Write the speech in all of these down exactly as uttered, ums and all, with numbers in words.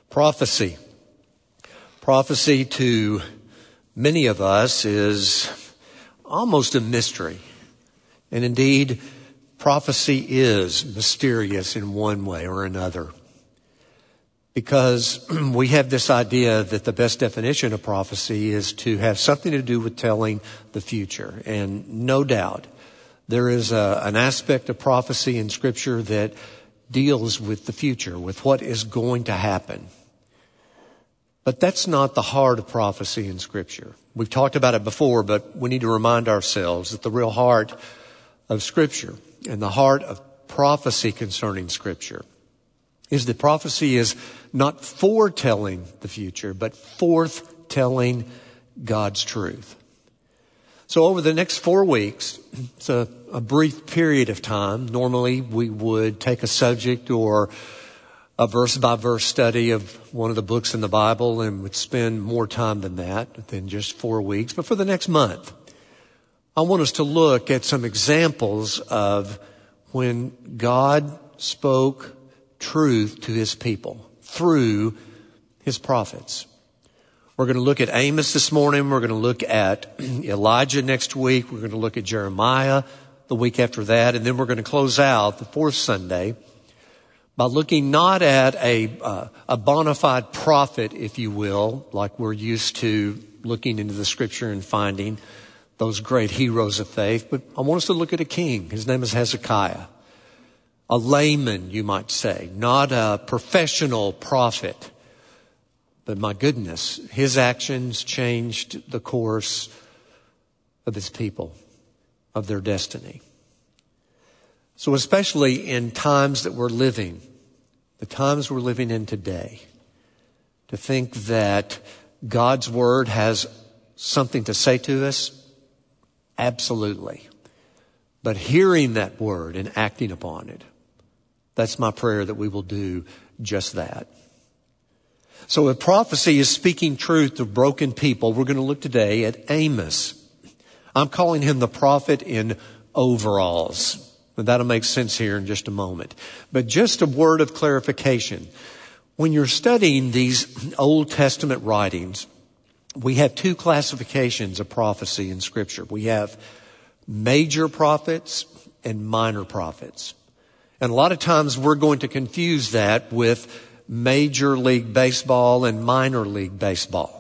Prophecy. Prophecy to many of us is almost a mystery. And indeed, prophecy is mysterious in one way or another. Because we have this idea that the best definition of prophecy is to have something to do with telling the future. And no doubt, there is a, an aspect of prophecy in Scripture that deals with the future, with what is going to happen. But that's not the heart of prophecy in Scripture. We've talked about it before, but we need to remind ourselves that the real heart of Scripture and the heart of prophecy concerning Scripture is that prophecy is not foretelling the future, but forthtelling God's truth. So over the next four weeks, it's a, a brief period of time. Normally we would take a subject or a verse-by-verse study of one of the books in the Bible and would spend more time than that, than just four weeks. But for the next month, I want us to look at some examples of when God spoke truth to His people through His prophets. We're going to look at Amos this morning. We're going to look at Elijah next week. We're going to look at Jeremiah the week after that. And then we're going to close out the fourth Sunday by looking not at a, uh, a bona fide prophet, if you will, like we're used to looking into the Scripture and finding those great heroes of faith, but I want us to look at a king. His name is Hezekiah. A layman, you might say, not a professional prophet. But my goodness, his actions changed the course of his people, of their destiny. So especially in times that we're living, the times we're living in today, to think that God's Word has something to say to us, absolutely. But hearing that Word and acting upon it, that's my prayer that we will do just that. So if prophecy is speaking truth to broken people, we're going to look today at Amos. I'm calling him the prophet in overalls. And that'll make sense here in just a moment. But just a word of clarification. When you're studying these Old Testament writings, we have two classifications of prophecy in Scripture. We have major prophets and minor prophets. And a lot of times we're going to confuse that with Major League Baseball and minor league baseball,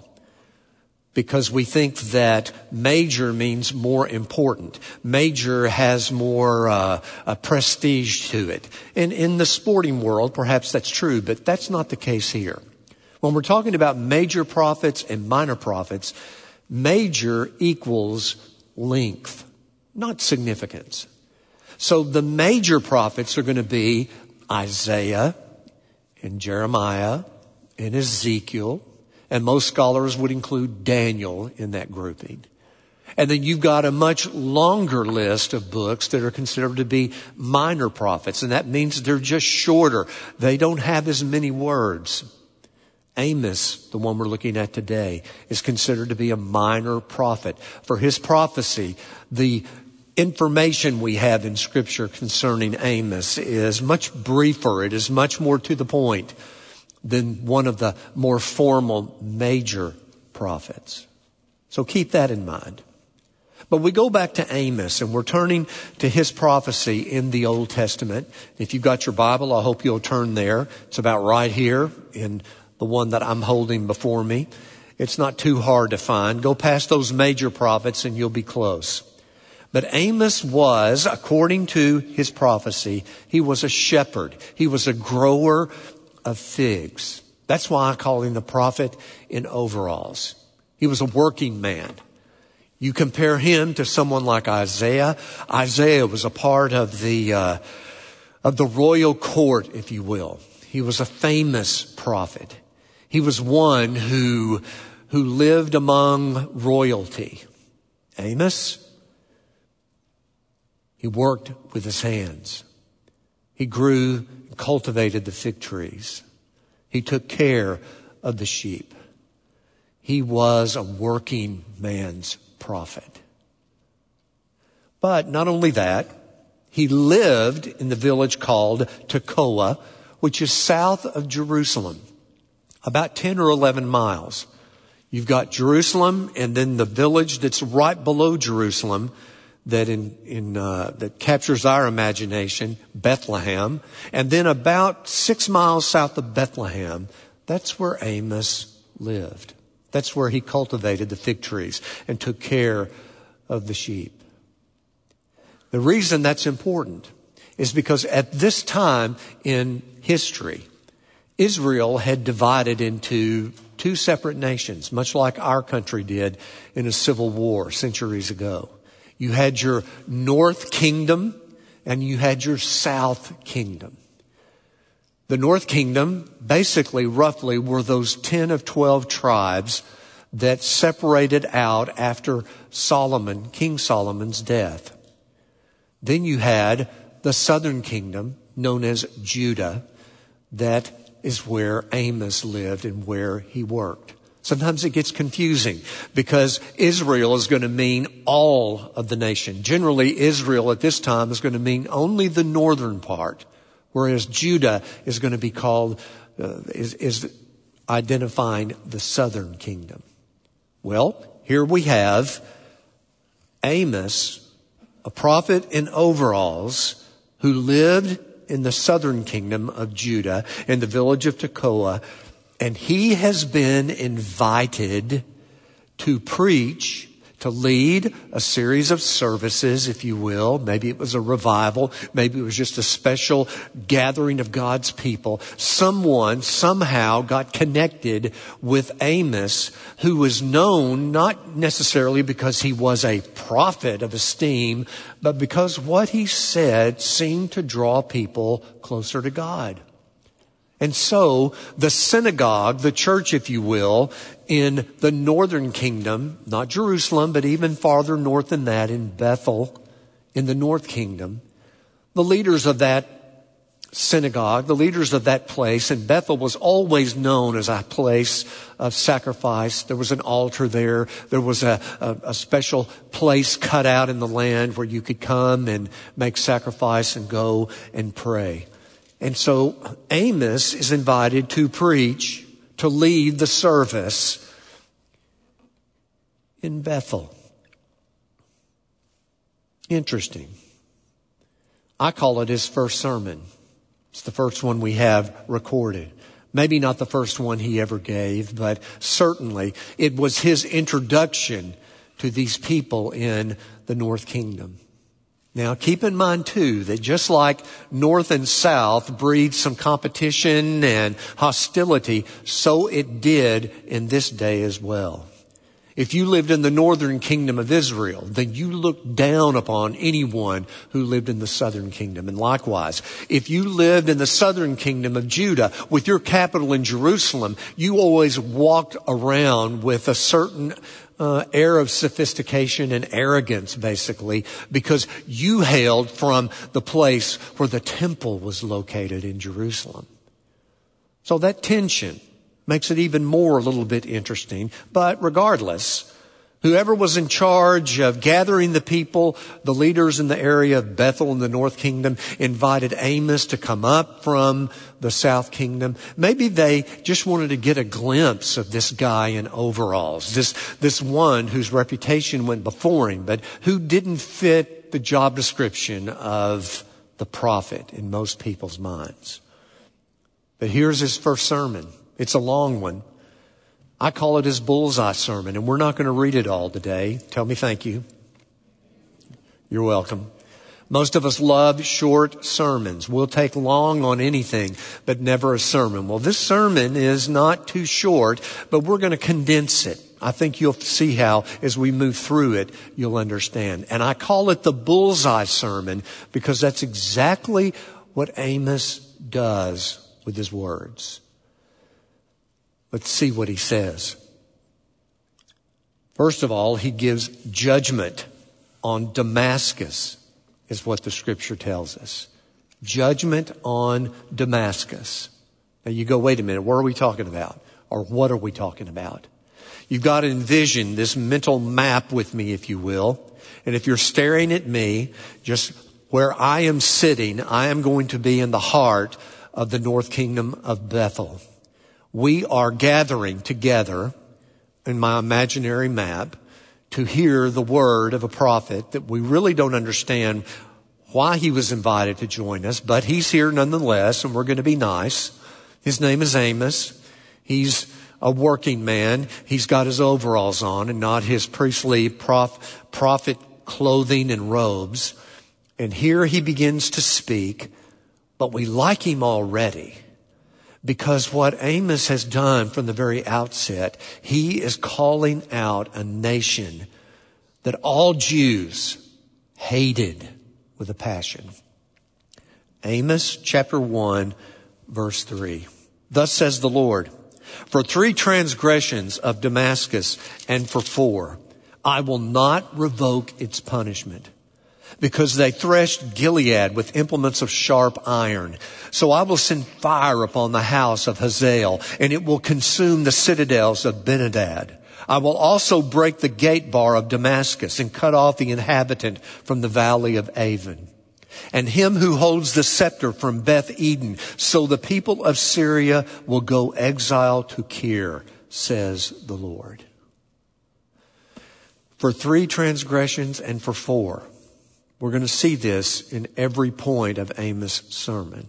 because we think that major means more important. Major has more uh, a prestige to it. And in the sporting world, perhaps that's true, but that's not the case here. When we're talking about major prophets and minor prophets, major equals length, not significance. So the major prophets are going to be Isaiah and Jeremiah and Ezekiel. And most scholars would include Daniel in that grouping. And then you've got a much longer list of books that are considered to be minor prophets. And that means they're just shorter. They don't have as many words. Amos, the one we're looking at today, is considered to be a minor prophet. For his prophecy, the information we have in Scripture concerning Amos is much briefer. It is much more to the point than one of the more formal major prophets. So keep that in mind. But we go back to Amos and we're turning to his prophecy in the Old Testament. If you've got your Bible, I hope you'll turn there. It's about right here in the one that I'm holding before me. It's not too hard to find. Go past those major prophets and you'll be close. But Amos was, according to his prophecy, he was a shepherd. He was a grower of figs. That's why I call him the prophet in overalls. He was a working man. You compare him to someone like Isaiah. Isaiah was a part of the uh, of the royal court, if you will. He was a famous prophet. He was one who who lived among royalty. Amos, he worked with his hands. He grew and cultivated the fig trees. He took care of the sheep. He was a working man's prophet. But not only that, he lived in the village called Tekoa, which is south of Jerusalem. about ten or eleven miles. You've got Jerusalem and then the village that's right below Jerusalem that in, in, uh, that captures our imagination, Bethlehem. And then about six miles south of Bethlehem, that's where Amos lived. That's where he cultivated the fig trees and took care of the sheep. The reason that's important is because at this time in history, Israel had divided into two separate nations, much like our country did in a civil war centuries ago. You had your north kingdom and you had your south kingdom. The north kingdom, basically, roughly, were those ten of twelve tribes that separated out after Solomon, King Solomon's death. Then you had the southern kingdom, known as Judah, that is where Amos lived and where he worked. Sometimes it gets confusing because Israel is going to mean all of the nation. Generally, Israel at this time is going to mean only the northern part, whereas Judah is going to be called, uh, is, is identifying the southern kingdom. Well, here we have Amos, a prophet in overalls who lived in the southern kingdom of Judah in the village of Tekoa. And he has been invited to preach, to lead a series of services, if you will. Maybe it was a revival. Maybe it was just a special gathering of God's people. Someone somehow got connected with Amos, who was known not necessarily because he was a prophet of esteem, but because what he said seemed to draw people closer to God. And so the synagogue, the church, if you will, in the northern kingdom, not Jerusalem, but even farther north than that, in Bethel, in the north kingdom, the leaders of that synagogue, the leaders of that place, and Bethel was always known as a place of sacrifice. There was an altar there. There was a, a, a special place cut out in the land where you could come and make sacrifice and go and pray. And so Amos is invited to preach, to lead the service in Bethel. Interesting. I call it his first sermon. It's the first one we have recorded. Maybe not the first one he ever gave, but certainly it was his introduction to these people in the North Kingdom. Now, keep in mind, too, that just like North and South breed some competition and hostility, so it did in this day as well. If you lived in the northern kingdom of Israel, then you looked down upon anyone who lived in the southern kingdom. And likewise, if you lived in the southern kingdom of Judah with your capital in Jerusalem, you always walked around with a certain uh, air of sophistication and arrogance, basically, because you hailed from the place where the temple was located in Jerusalem. So that tension makes it even more a little bit interesting. But regardless, whoever was in charge of gathering the people, the leaders in the area of Bethel in the North Kingdom, invited Amos to come up from the South Kingdom. Maybe they just wanted to get a glimpse of this guy in overalls, this, this one whose reputation went before him, but who didn't fit the job description of the prophet in most people's minds. But here's his first sermon. It's a long one. I call it his bullseye sermon, and we're not going to read it all today. Tell me thank you. You're welcome. Most of us love short sermons. We'll take long on anything, but never a sermon. Well, this sermon is not too short, but we're going to condense it. I think you'll see how, as we move through it, you'll understand. And I call it the bullseye sermon because that's exactly what Amos does with his words. Let's see what he says. First of all, he gives judgment on Damascus, is what the scripture tells us. Judgment on Damascus. Now you go, wait a minute, what are we talking about? Or what are we talking about? You've got to envision this mental map with me, if you will. And if you're staring at me, just where I am sitting, I am going to be in the heart of the North Kingdom of Bethel. We are gathering together in my imaginary map to hear the word of a prophet that we really don't understand why he was invited to join us, but he's here nonetheless, and we're going to be nice. His name is Amos. He's a working man. He's got his overalls on and not his priestly prof, prophet clothing and robes. And here he begins to speak, but we like him already because what Amos has done from the very outset, he is calling out a nation that all Jews hated with a passion. Amos chapter one, verse three. Thus says the Lord, for three transgressions of Damascus and for four, I will not revoke its punishment, because they threshed Gilead with implements of sharp iron. So I will send fire upon the house of Hazael, and it will consume the citadels of Ben-Hadad. I will also break the gate bar of Damascus and cut off the inhabitant from the valley of Avon, and him who holds the scepter from Beth Eden. So the people of Syria will go exile to Kir, says the Lord. For three transgressions and for four. We're going to see this in every point of Amos' sermon.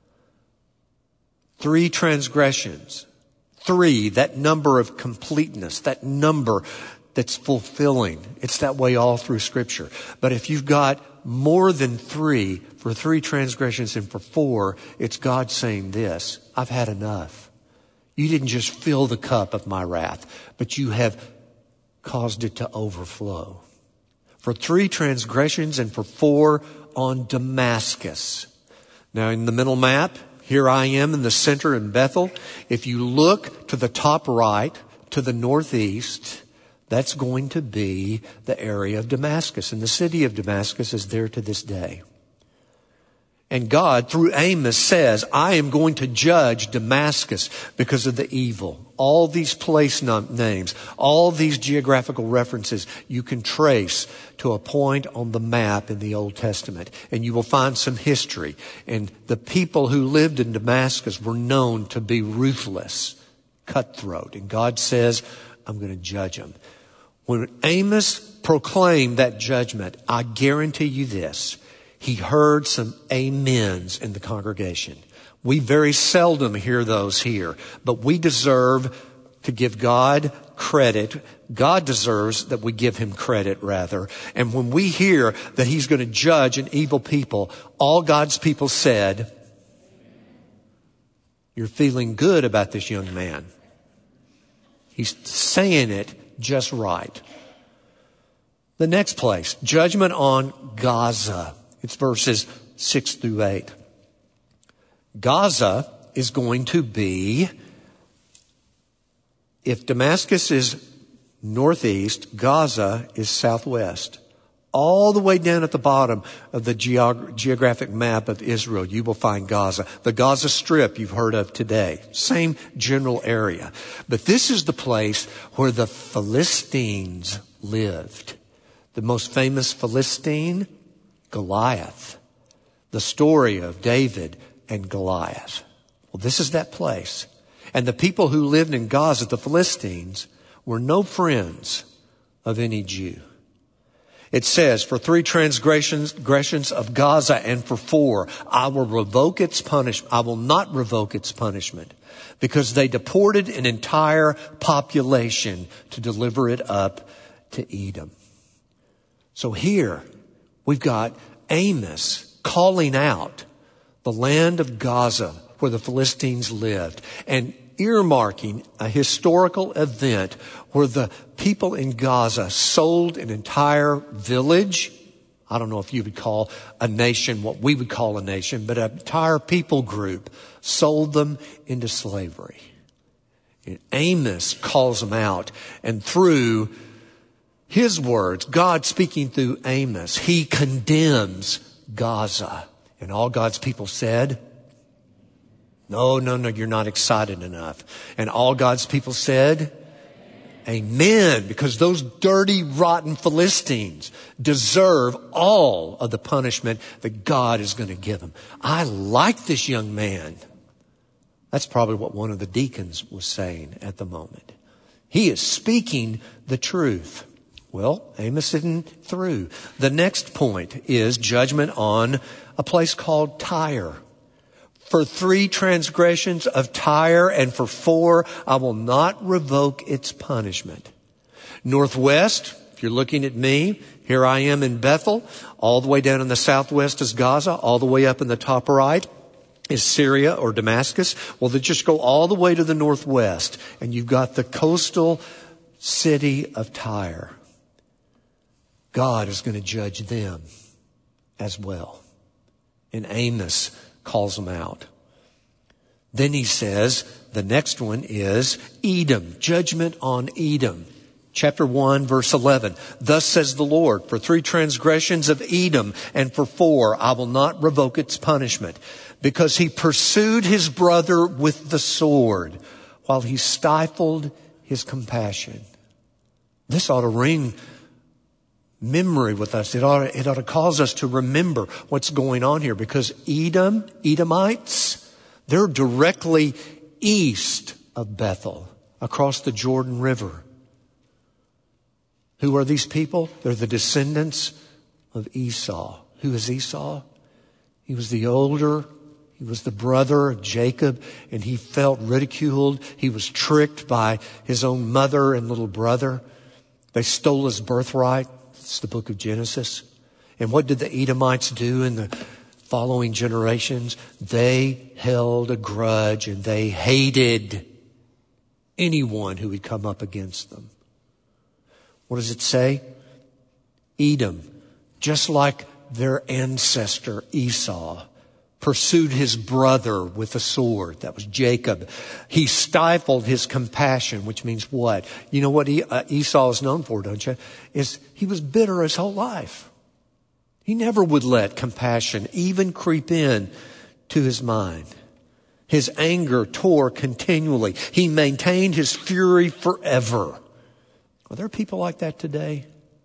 Three transgressions. Three, that number of completeness, that number that's fulfilling. It's that way all through Scripture. But if you've got more than three, for three transgressions and for four, it's God saying this, I've had enough. You didn't just fill the cup of my wrath, but you have caused it to overflow. For three transgressions and for four on Damascus. Now in the middle map, here I am in the center in Bethel. If you look to the top right, to the northeast, that's going to be the area of Damascus. And the city of Damascus is there to this day. And God, through Amos, says, I am going to judge Damascus because of the evil. All these place names, all these geographical references you can trace to a point on the map in the Old Testament. And you will find some history. And the people who lived in Damascus were known to be ruthless, cutthroat. And God says, I'm going to judge them. When Amos proclaimed that judgment, I guarantee you this, he heard some amens in the congregation. We very seldom hear those here, but we deserve to give God credit. God deserves that we give him credit, rather. And when we hear that he's going to judge an evil people, all God's people said, you're feeling good about this young man. He's saying it just right. The next place, judgment on Gaza. It's verses six through eight. Gaza is going to be, if Damascus is northeast, Gaza is southwest. All the way down at the bottom of the geog- geographic map of Israel, you will find Gaza. The Gaza Strip you've heard of today. Same general area. But this is the place where the Philistines lived. The most famous Philistine, Goliath. The story of David and Goliath. Well, this is that place. And the people who lived in Gaza, the Philistines, were no friends of any Jew. It says, for three transgressions transgressions of Gaza and for four, I will revoke its punishment. I will not revoke its punishment because they deported an entire population to deliver it up to Edom. So here we've got Amos calling out the land of Gaza where the Philistines lived and earmarking a historical event where the people in Gaza sold an entire village. I don't know if you would call a nation what we would call a nation, but an entire people group sold them into slavery. And Amos calls them out, and through his words, God speaking through Amos, he condemns Gaza. And all God's people said, no, no, no, you're not excited enough. And all God's people said, amen, because those dirty, rotten Philistines deserve all of the punishment that God is going to give them. I like this young man, That's probably what one of the deacons was saying at the moment. He is speaking the truth. Well, Amos isn't through. The next point is judgment on a place called Tyre. For three transgressions of Tyre and for four, I will not revoke its punishment. Northwest, if you're looking at me, here I am in Bethel. All the way down in the southwest is Gaza. All the way up in the top right is Syria or Damascus. Well, they just go all the way to the northwest, and you've got the coastal city of Tyre. God is going to judge them as well. And Amos calls them out. Then he says, the next one is Edom, judgment on Edom. Chapter one, verse eleven. Thus says the Lord, for three transgressions of Edom and for four, I will not revoke its punishment, because he pursued his brother with the sword while he stifled his compassion. This ought to ring memory with us. It ought to, it ought to cause us to remember what's going on here, because Edom, Edomites, they're directly east of Bethel, across the Jordan River. Who are these people? They're the descendants of Esau. Who is Esau? He was the older, he was the brother of Jacob, and he felt ridiculed. He was tricked by his own mother and little brother. They stole his birthright. It's the book of Genesis. And what did the Edomites do in the following generations? They held a grudge and they hated anyone who would come up against them. What does it say? Edom, just like their ancestor Esau, pursued his brother with a sword. That was Jacob. He stifled his compassion, which means what? You know what Esau is known for, don't you? Is he was bitter his whole life. He never would let compassion even creep in to his mind. His anger tore continually. He maintained his fury forever. Are there people like that today?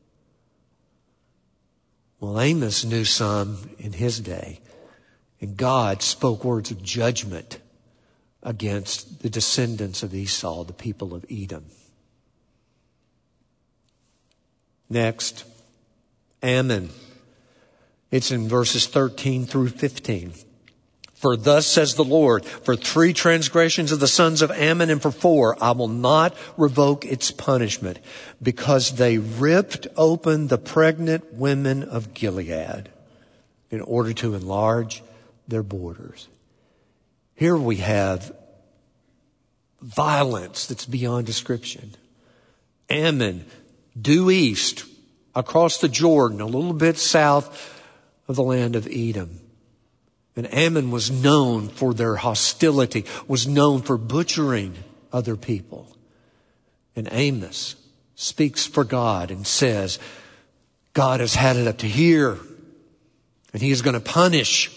Well, Amos knew some in his day. And God spoke words of judgment against the descendants of Esau, the people of Edom. Next, Ammon. It's in verses thirteen through fifteen. For thus says the Lord, for three transgressions of the sons of Ammon and for four, I will not revoke its punishment, because they ripped open the pregnant women of Gilead in order to enlarge their borders. Here we have violence that's beyond description. Ammon, due east, across the Jordan, a little bit south of the land of Edom. And Ammon was known for their hostility, was known for butchering other people. And Amos speaks for God and says, God has had it up to here, and he is going to punish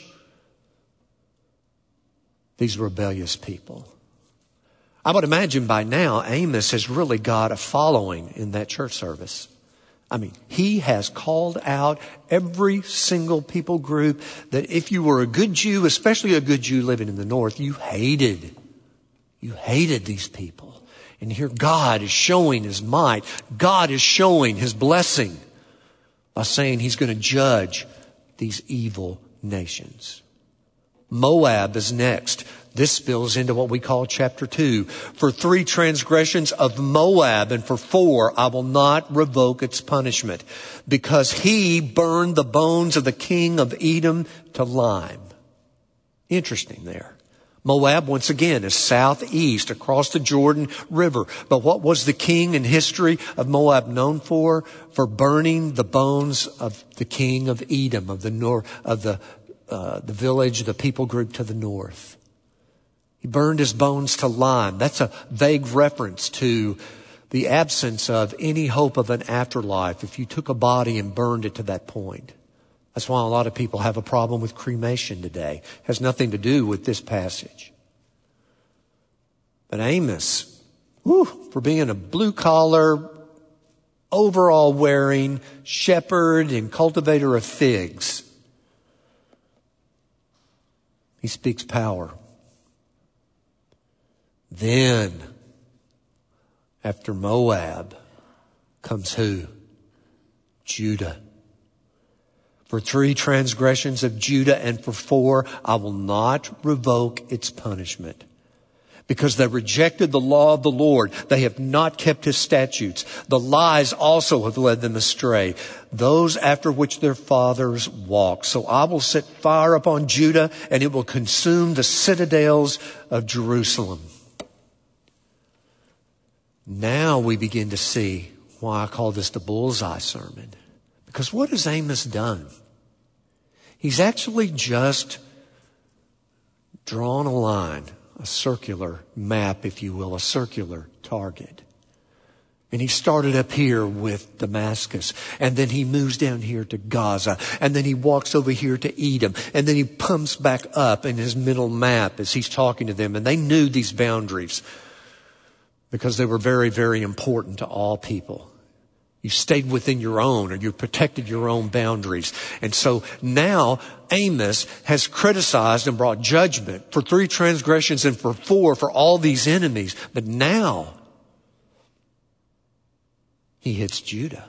these rebellious people. I would imagine by now Amos has really got a following in that church service. I mean, he has called out every single people group that if you were a good Jew, especially a good Jew living in the north, you hated. You hated these people. And here God is showing his might. God is showing his blessing by saying he's going to judge these evil nations. Moab is next. This spills into what we call chapter two. For three transgressions of Moab and for four, I will not revoke its punishment, because he burned the bones of the king of Edom to lime. Interesting there. Moab, once again, is southeast across the Jordan River. But what was the king in history of Moab known for? For burning the bones of the king of Edom, of the nor- of the uh, the village, the people group to the north. He burned his bones to lime. That's a vague reference to the absence of any hope of an afterlife if you took a body and burned it to that point. That's why a lot of people have a problem with cremation today. It has nothing to do with this passage. But Amos, whew, for being a blue-collar, overall-wearing shepherd and cultivator of figs, he speaks power. Then, after Moab, comes who? Judah. For three transgressions of Judah and for four, I will not revoke its punishment. Because they rejected the law of the Lord, they have not kept his statutes. The lies also have led them astray, those after which their fathers walked. So I will set fire upon Judah, and it will consume the citadels of Jerusalem. Now we begin to see why I call this the bullseye sermon. Because what has Amos done? He's actually just drawn a line, a circular map, if you will, a circular target. And he started up here with Damascus, and then he moves down here to Gaza, and then he walks over here to Edom, and then he pumps back up in his middle map as he's talking to them. And they knew these boundaries because they were very, very important to all people. You stayed within your own, or you protected your own boundaries. And so now Amos has criticized and brought judgment for three transgressions and for four for all these enemies. But now he hits Judah.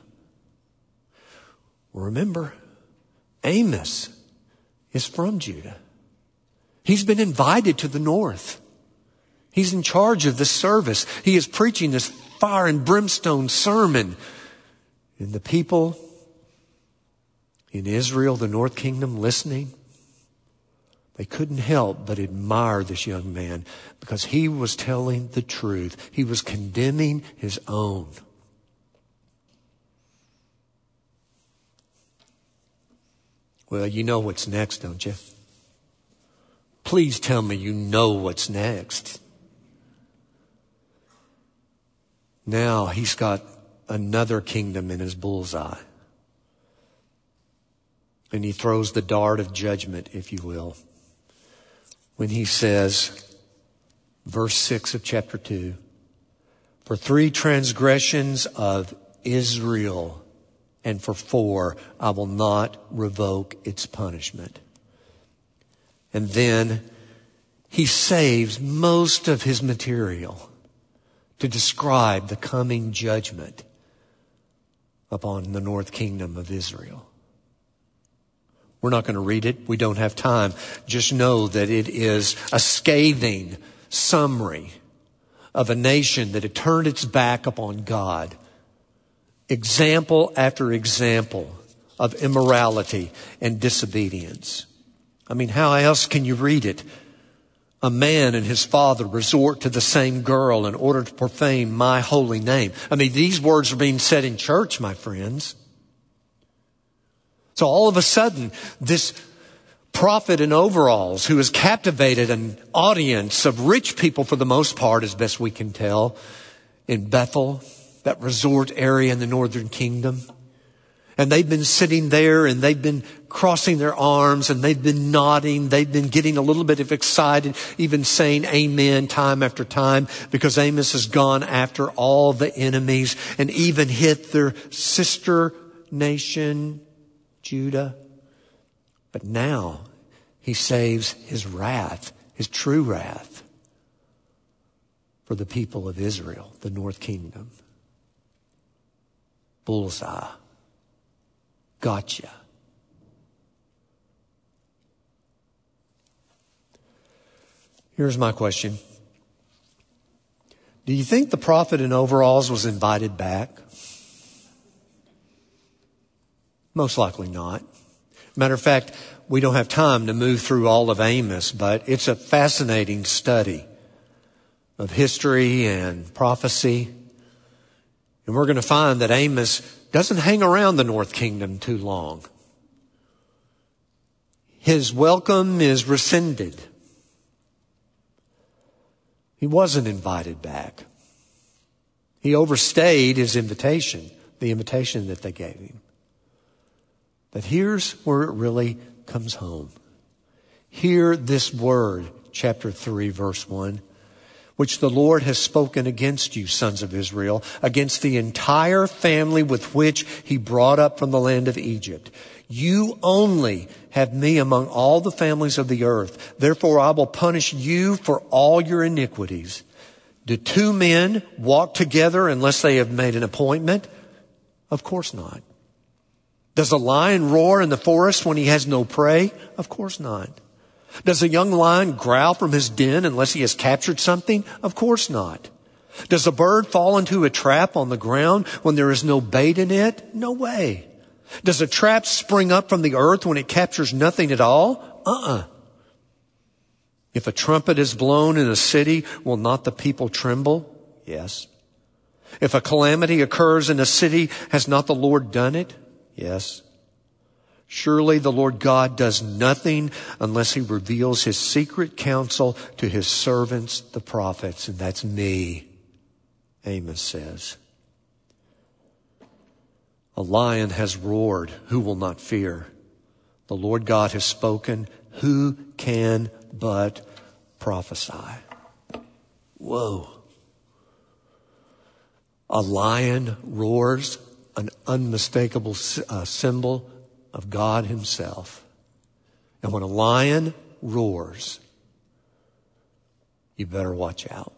Remember, Amos is from Judah. He's been invited to the north. He's in charge of this service. He is preaching this fire and brimstone sermon. And the people in Israel, the North Kingdom, listening, they couldn't help but admire this young man because he was telling the truth. He was condemning his own. Well, you know what's next, don't you? Please tell me you know what's next. Now he's got another kingdom in his bullseye. And he throws the dart of judgment, if you will, when he says, verse six of chapter two, for three transgressions of Israel and for four, I will not revoke its punishment. And then he saves most of his material to describe the coming judgment upon the North Kingdom of Israel. We're not going to read it. We don't have time. Just know that it is a scathing summary of a nation that had turned its back upon God. Example after example of immorality and disobedience. I mean, how else can you read it? A man and his father resort to the same girl in order to profane my holy name. I mean, these words are being said in church, my friends. So all of a sudden, this prophet in overalls who has captivated an audience of rich people for the most part, as best we can tell, in Bethel, that resort area in the northern kingdom. And they've been sitting there and they've been crossing their arms and they've been nodding. They've been getting a little bit of excited, even saying amen time after time because Amos has gone after all the enemies and even hit their sister nation, Judah. But now he saves his wrath, his true wrath, for the people of Israel, the North Kingdom. Bullseye. Gotcha. Here's my question. Do you think the prophet in overalls was invited back? Most likely not. Matter of fact, we don't have time to move through all of Amos, but it's a fascinating study of history and prophecy. And we're going to find that Amos doesn't hang around the North Kingdom too long. His welcome is rescinded. He wasn't invited back. He overstayed his invitation, the invitation that they gave him. But here's where it really comes home. Hear this word, chapter three, verse one. Which the Lord has spoken against you, sons of Israel, against the entire family with which he brought up from the land of Egypt. You only have me among all the families of the earth. Therefore I will punish you for all your iniquities. Do two men walk together unless they have made an appointment? Of course not. Does a lion roar in the forest when he has no prey? Of course not. Does a young lion growl from his den unless he has captured something? Of course not. Does a bird fall into a trap on the ground when there is no bait in it? No way. Does a trap spring up from the earth when it captures nothing at all? Uh-uh. If a trumpet is blown in a city, will not the people tremble? Yes. If a calamity occurs in a city, has not the Lord done it? Yes. Surely the Lord God does nothing unless he reveals his secret counsel to his servants, the prophets. And that's me, Amos says. A lion has roared. Who will not fear? The Lord God has spoken. Who can but prophesy? Whoa. A lion roars, an unmistakable uh, symbol of God himself. And when a lion roars, you better watch out.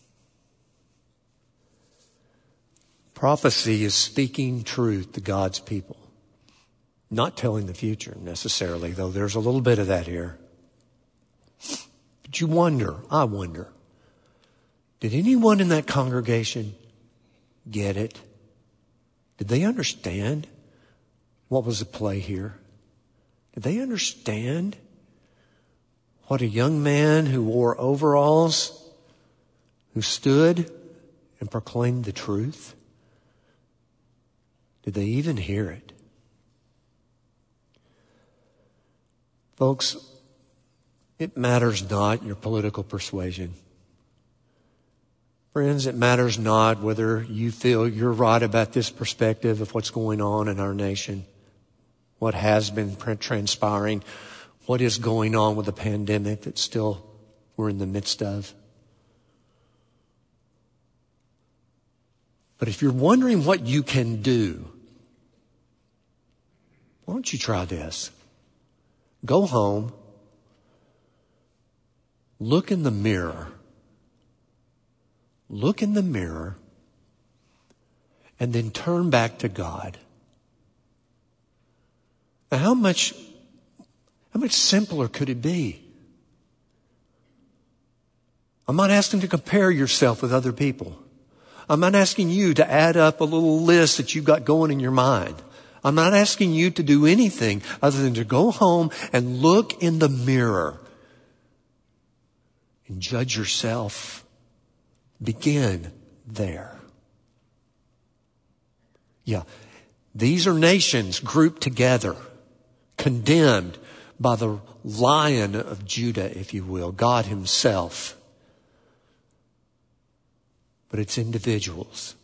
Prophecy is speaking truth to God's people. Not telling the future necessarily, though there's a little bit of that here. But you wonder, I wonder, did anyone in that congregation get it? Did they understand what was at play here? Did they understand what a young man who wore overalls, who stood and proclaimed the truth? Did they even hear it? Folks, it matters not your political persuasion. Friends, it matters not whether you feel you're right about this perspective of what's going on in our nation, what has been transpiring, what is going on with the pandemic that still we're in the midst of. But if you're wondering what you can do, why don't you try this? Go home, look in the mirror, look in the mirror, and then turn back to God. Now, how much, how much simpler could it be? I'm not asking to compare yourself with other people. I'm not asking you to add up a little list that you've got going in your mind. I'm not asking you to do anything other than to go home and look in the mirror and judge yourself. Begin there. Yeah, these are nations grouped together, condemned by the Lion of Judah, if you will, God himself. But it's individuals.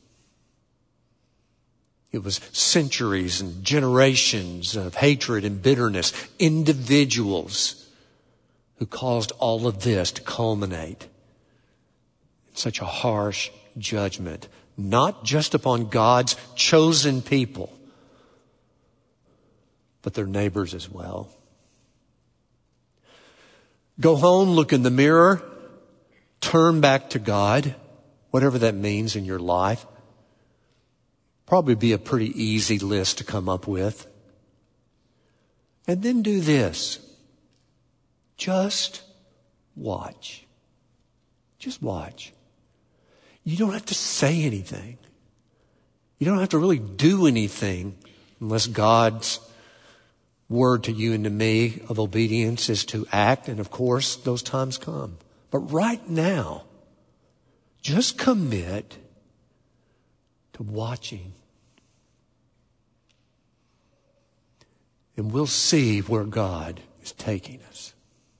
It was centuries and generations of hatred and bitterness. Individuals who caused all of this to culminate in such a harsh judgment, not just upon God's chosen people, but their neighbors as well. Go home, look in the mirror, turn back to God, whatever that means in your life. Probably be a pretty easy list to come up with. And then do this. Just watch. Just watch. You don't have to say anything. You don't have to really do anything unless God's word to you and to me of obedience is to act. And of course, those times come. But right now, just commit to watching. And we'll see where God is taking us.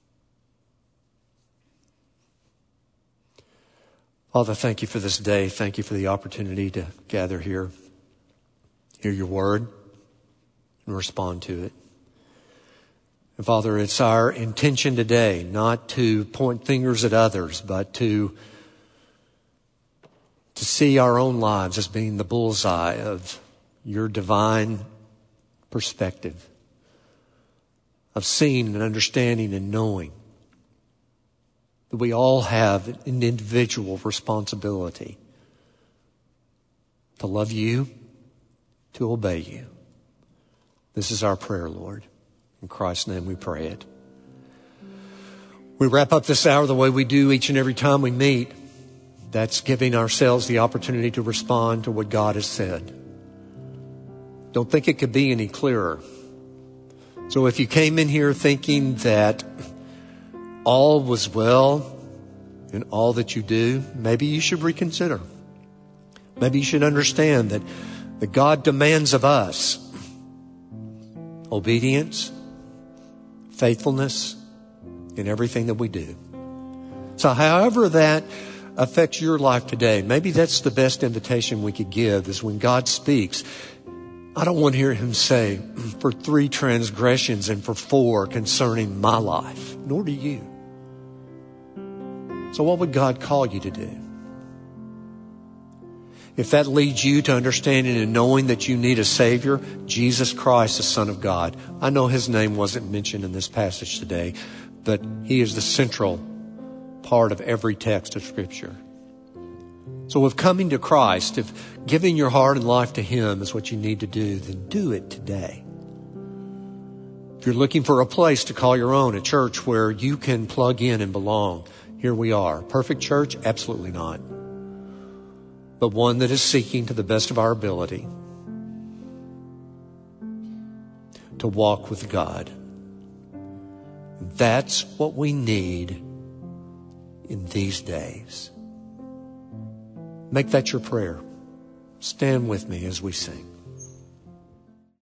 Father, thank you for this day. Thank you for the opportunity to gather here, hear your word, and respond to it. And Father, it's our intention today not to point fingers at others, but to to see our own lives as being the bullseye of your divine perspective, of seeing and understanding and knowing that we all have an individual responsibility to love you, to obey you. This is our prayer, Lord. In Christ's name we pray it. We wrap up this hour the way we do each and every time we meet. That's giving ourselves the opportunity to respond to what God has said. Don't think it could be any clearer. So if you came in here thinking that all was well in all that you do, maybe you should reconsider. Maybe you should understand that, that God demands of us obedience, faithfulness in everything that we do. So however that affects your life today, maybe that's the best invitation we could give, is when God speaks, I don't want to hear him say, for three transgressions and for four concerning my life, nor do you. So what would God call you to do? If that leads you to understanding and knowing that you need a Savior, Jesus Christ, the Son of God. I know his name wasn't mentioned in this passage today, but he is the central part of every text of Scripture. So if coming to Christ, if giving your heart and life to him is what you need to do, then do it today. If you're looking for a place to call your own, a church where you can plug in and belong, here we are. Perfect church? Absolutely not. But one that is seeking to the best of our ability to walk with God. That's what we need in these days. Make that your prayer. Stand with me as we sing.